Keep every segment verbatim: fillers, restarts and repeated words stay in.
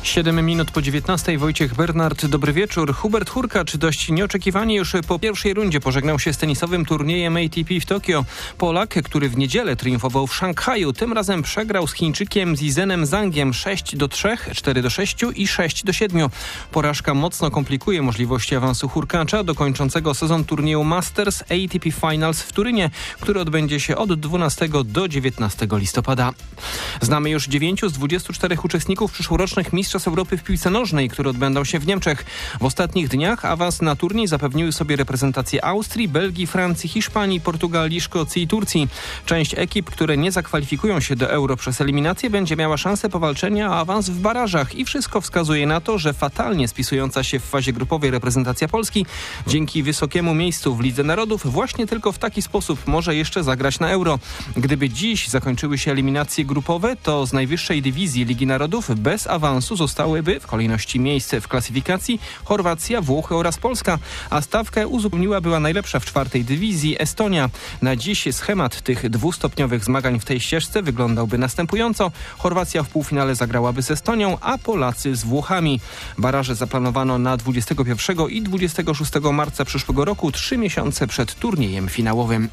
siedem minut po dziewiętnastej. Wojciech Bernard, dobry wieczór. Hubert Hurkacz dość nieoczekiwanie już po pierwszej rundzie pożegnał się z tenisowym turniejem A T P w Tokio. Polak, który w niedzielę triumfował w Szanghaju, tym razem przegrał z Chińczykiem Zizenem Zhangiem sześć do trzech, cztery do sześciu i sześć do siedmiu. Porażka mocno komplikuje możliwości awansu Hurkacza do kończącego sezon turnieju Masters A T P Finals w Turynie, który odbędzie się od dwunastego do dziewiętnastego listopada. Znamy już dziewięciu z dwudziestu czterech uczestników przyszłorocznych Mistrzostw Europy w piłce nożnej, które odbędą się w Niemczech. W ostatnich dniach awans na turniej zapewniły sobie reprezentacje Austrii, Belgii, Francji, Hiszpanii, Portugalii, Szkocji i Turcji. Część ekip, które nie zakwalifikują się do Euro przez eliminację, będzie miała szansę powalczenia o awans w barażach i wszystko wskazuje na to, że fatalnie spisująca się w fazie grupowej reprezentacja Polski dzięki wysokiemu miejscu w Lidze Narodów właśnie tylko w taki sposób może jeszcze zagrać na Euro. Gdyby dziś zakończyły się eliminacje grupowe, to z najwyższej dywizji Ligi Narodów bez awansu zostałyby w kolejności miejsce w klasyfikacji Chorwacja, Włochy oraz Polska, a stawkę uzupełniła była najlepsza w czwartej dywizji Estonia. Na dziś schemat tych dwustopniowych zmagań w tej ścieżce wyglądałby następująco. Chorwacja w półfinale zagrałaby z Estonią, a Polacy z Włochami. Baraże zaplanowano na dwudziestego pierwszego i dwudziestego szóstego marca przyszłego roku, trzy miesiące przed turniejem finałowym.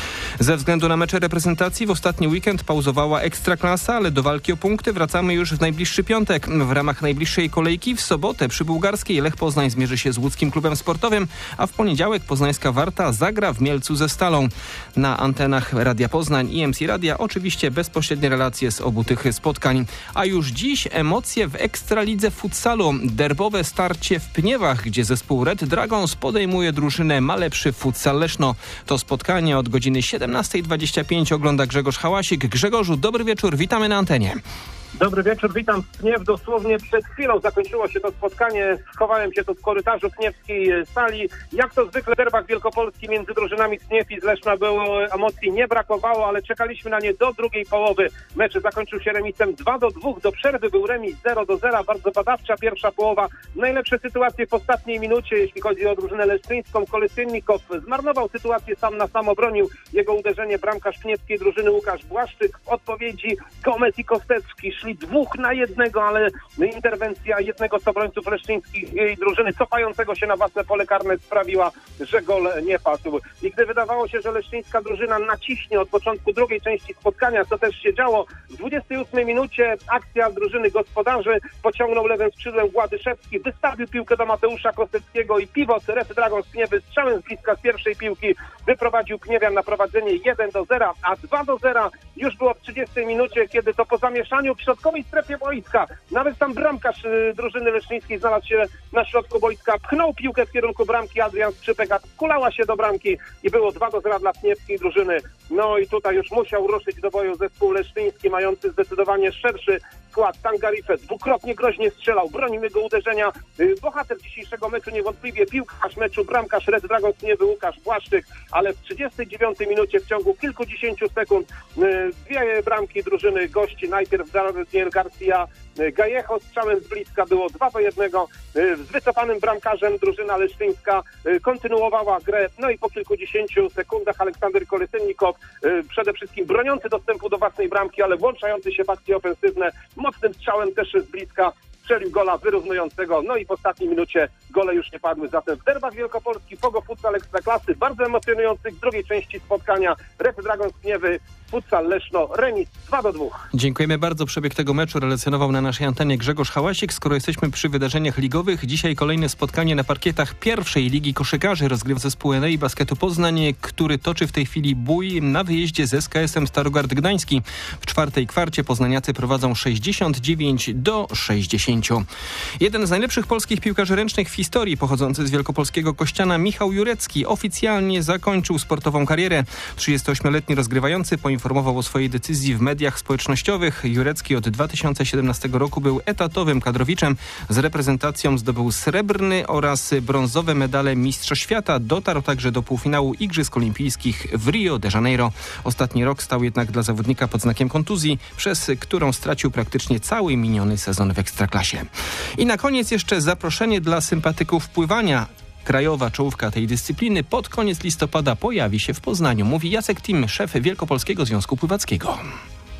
Ze względu na mecze reprezentacji w ostatni weekend pauzowała Ekstraklasa, ale do walki o punkty wracamy już w najbliższy piątek. W ramach najbliższej kolejki w sobotę przy Bułgarskiej Lech Poznań zmierzy się z łódzkim klubem sportowym, a w poniedziałek poznańska Warta zagra w Mielcu ze Stalą. Na antenach Radia Poznań i M C Radia oczywiście bezpośrednie relacje z obu tych spotkań. A już dziś emocje w Ekstralidze futsalu. Derbowe starcie w Pniewach, gdzie zespół Red Dragons podejmuje drużynę Ma Lepszy Futsal Leszno. To spotkanie od godziny siedemnastej dwadzieścia pięć ogląda Grzegorz Hałasik. Grzegorzu, dobry wieczór, witamy na antenie. Dobry wieczór, witam z Pniew. Dosłownie przed chwilą zakończyło się to spotkanie. Schowałem się tu w korytarzu pniewskiej sali. Jak to zwykle w derbach Wielkopolski między drużynami z Pniew i z Leszna było, emocji nie brakowało, ale czekaliśmy na nie do drugiej połowy. Mecz zakończył się remisem dwa do dwóch. Do przerwy był remis zero do zera. Bardzo badawcza pierwsza połowa. Najlepsze sytuacje w ostatniej minucie, jeśli chodzi o drużynę leszczyńską. Kolesynnikow zmarnował sytuację, sam na sam obronił. Jego uderzenie bramkarz pniewskiej drużyny Łukasz Błaszczyk. W odpowiedzi Gomez i Kostecki szli dwóch na jednego, ale interwencja jednego z obrońców leszczyńskich jej drużyny cofającego się na własne pole karne sprawiła, że gol nie padł. I gdy wydawało się, że leszczyńska drużyna naciśnie od początku drugiej części spotkania, co też się działo, w dwudziestej ósmej minucie akcja drużyny gospodarzy, pociągnął lewym skrzydłem Władyszewski, wystawił piłkę do Mateusza Kosteckiego i pivot Red Dragons Pniewy strzałem z bliska z pierwszej piłki wyprowadził Pniewian na prowadzenie jeden do zera, a dwa do zera już było w trzydziestej minucie, kiedy to po zamieszaniu w środkowej strefie boiska, nawet tam bramkarz y, drużyny leszczyńskiej znalazł się na środku boiska, pchnął piłkę w kierunku bramki, Adrian Skrzypek kulała się do bramki i było dwa do zera dla pniewskiej drużyny. No i tutaj już musiał ruszyć do boju zespół leszczyński, mający zdecydowanie szerszy skład. Tangarife dwukrotnie groźnie strzelał, bronił jego uderzenia. Y, bohater dzisiejszego meczu niewątpliwie piłkarz meczu, bramkarz Red Dragons Pniewy Łukasz Błaszczyk, ale w trzydziestej dziewiątej minucie w ciągu kilkudziesięciu sekund y, dwie bramki drużyny gości. Najpierw Daniel Garcia Gajecho strzałem z bliska, było dwa do jednego. Z wycofanym bramkarzem drużyna leszczyńska kontynuowała grę, no i po kilkudziesięciu sekundach Aleksander Kolesynnikow, przede wszystkim broniący dostępu do własnej bramki, ale włączający się w akcje ofensywne, mocnym strzałem też z bliska strzelił gola wyrównującego, no i w ostatniej minucie gole już nie padły. Zatem w derbach Wielkopolski Pogo Futsal Ekstraklasy, bardzo emocjonujących w drugiej części spotkania Red Dragons Pniewy, Futsal Leszno, remis dwa do dwóch. Dziękujemy bardzo. Przebieg tego meczu relacjonował na naszej antenie Grzegorz Hałasik. Skoro jesteśmy przy wydarzeniach ligowych, dzisiaj kolejne spotkanie na parkietach pierwszej Ligi Koszykarzy rozgrywa zespół N A I Basketu Poznań, który toczy w tej chwili bój na wyjeździe z S K S-em Starogard Gdański. W czwartej kwarcie poznaniacy prowadzą sześćdziesiąt dziewięć do sześćdziesięciu. Jeden z najlepszych polskich piłkarzy ręcznych w historii, pochodzący z wielkopolskiego Kościana, Michał Jurecki, oficjalnie zakończył sportową karierę. trzydziestoośmioletni rozgrywający poinformował o swojej decyzji w mediach społecznościowych. Jurecki od dwa tysiące siedemnastego roku był etatowym kadrowiczem. Z reprezentacją zdobył srebrny oraz brązowe medale Mistrza Świata. Dotarł także do półfinału Igrzysk Olimpijskich w Rio de Janeiro. Ostatni rok stał jednak dla zawodnika pod znakiem kontuzji, przez którą stracił praktycznie cały miniony sezon w Ekstraklasie. I na koniec jeszcze zaproszenie dla sympatyków pływania. Krajowa czołówka tej dyscypliny pod koniec listopada pojawi się w Poznaniu, mówi Jacek Tim, szef Wielkopolskiego Związku Pływackiego.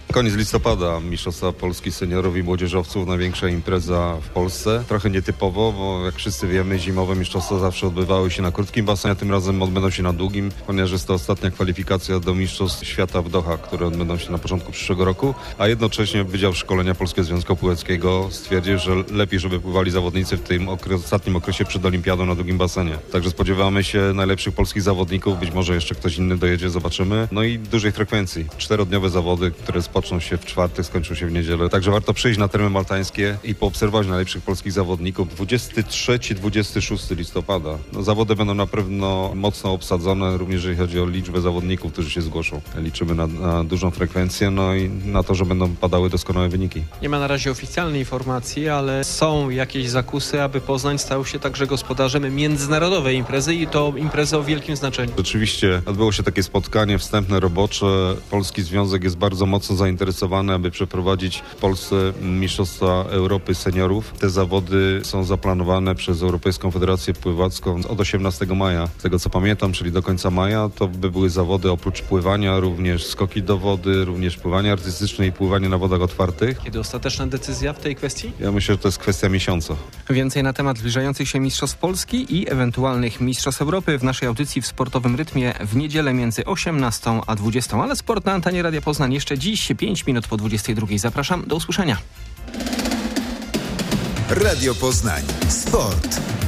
Koniec listopada, Mistrzostwa Polski Seniorów i Młodzieżowców, największa impreza w Polsce. Trochę nietypowo, bo jak wszyscy wiemy, zimowe mistrzostwa zawsze odbywały się na krótkim basenie, a tym razem odbędą się na długim, ponieważ jest to ostatnia kwalifikacja do Mistrzostw Świata w Doha, które odbędą się na początku przyszłego roku, a jednocześnie Wydział Szkolenia Polskiego Związku Pływackiego stwierdził, że lepiej, żeby pływali zawodnicy w tym okres, ostatnim okresie przed olimpiadą na długim basenie. Także spodziewamy się najlepszych polskich zawodników, być może jeszcze ktoś inny dojedzie, zobaczymy. No i dużej frekwencji. Czterodniowe zawody, które spoczną się w czwartek, skończą się w niedzielę. Także warto przyjść na tereny maltańskie i poobserwować najlepszych polskich zawodników. dwudziestego trzeciego do dwudziestego szóstego listopada. No, zawody będą na pewno mocno obsadzone, również jeżeli chodzi o liczbę zawodników, którzy się zgłoszą. Liczymy na, na dużą frekwencję, no i na to, że będą padały doskonałe wyniki. Nie ma na razie oficjalnej informacji, ale są jakieś zakusy, aby Poznań stał się także gospodarzem międzynarodowej imprezy i to imprezy o wielkim znaczeniu. Rzeczywiście odbyło się takie spotkanie wstępne, robocze. Polski Związek jest bardzo mocno zainteresowany, aby przeprowadzić w Polsce Mistrzostwa Europy Seniorów. Te zawody są zaplanowane przez Europejską Federację Pływacką od osiemnastego maja. Z tego co pamiętam, czyli do końca maja, to by były zawody oprócz pływania, również skoki do wody, również pływanie artystyczne i pływanie na wodach otwartych. Kiedy ostateczna decyzja w tej kwestii? Ja myślę, że to jest kwestia miesiąca. Więcej na temat zbliżających się Mistrzostw Polski i ewentualnych Mistrzostw Europy w naszej audycji w Sportowym Rytmie w niedzielę między osiemnastą a dwudziestą. Ale sport na antenie Radia Poznań jeszcze dziś, pięć minut po dwudziestej drugiej. Zapraszam, do usłyszenia. Radio Poznań. Sport.